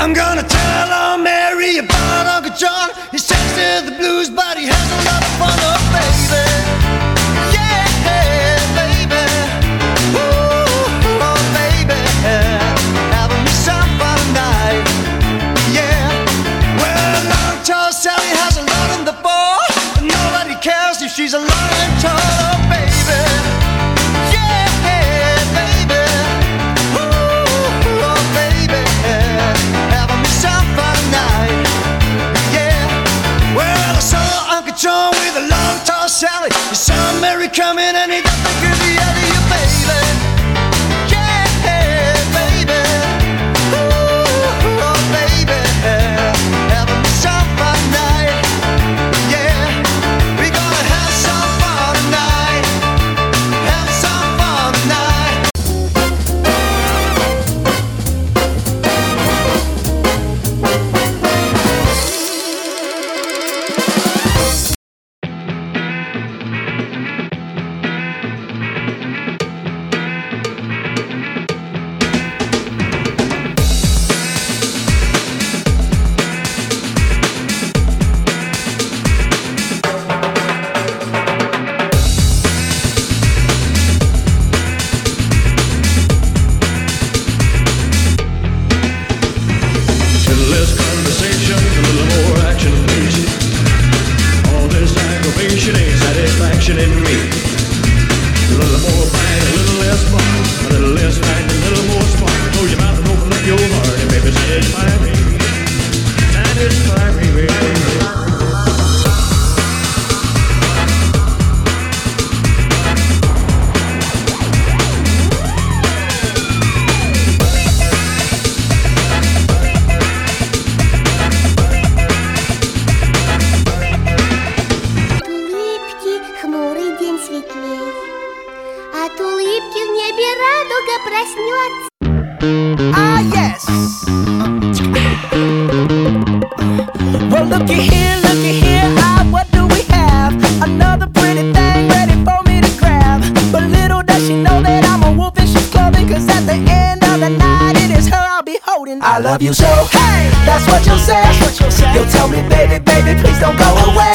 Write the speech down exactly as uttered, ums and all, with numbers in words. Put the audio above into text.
I'm gonna tell Aunt Mary about Uncle John. He sings to the blues, but he has a lot of fun, oh baby. Yeah, baby. Ooh, oh baby. Having me some fun tonight. Yeah. Well, Long Tall Sally has a lot in the ball, but nobody cares if she's a long and tall, oh baby. Yeah, baby. Ooh, oh baby. Having me some fun tonight. Yeah. Well, I saw Uncle John with a Long Tall Sally. He saw Mary coming and he got the goodie out of you, baby. Yeah, baby. Ooh, oh baby. Having me some fun tonight. Yeah. We gonna have some fun tonight. Have some fun tonight. Little less conversation, a little more action, please. All this aggravation ain't satisfaction in me. A little more fight, a little less fun. A little less fight, a little more spark. Close your mouth and open up your heart and baby satisfy me. Satisfy me, baby. Улыбки, хмурый день светлей. От улыбки в небе радуга проснется. Ah, yes. Well, looky here, looky here. Ah, what do we have? Another pretty thing ready for me to grab. But little does she know that I'm a wolf in sheep's clothing. Cause at the end of the night, it is her I'll be holding. I love you so. Hey, that's what you'll say. That's what you'll say. You'll tell me, baby, baby, please don't go away.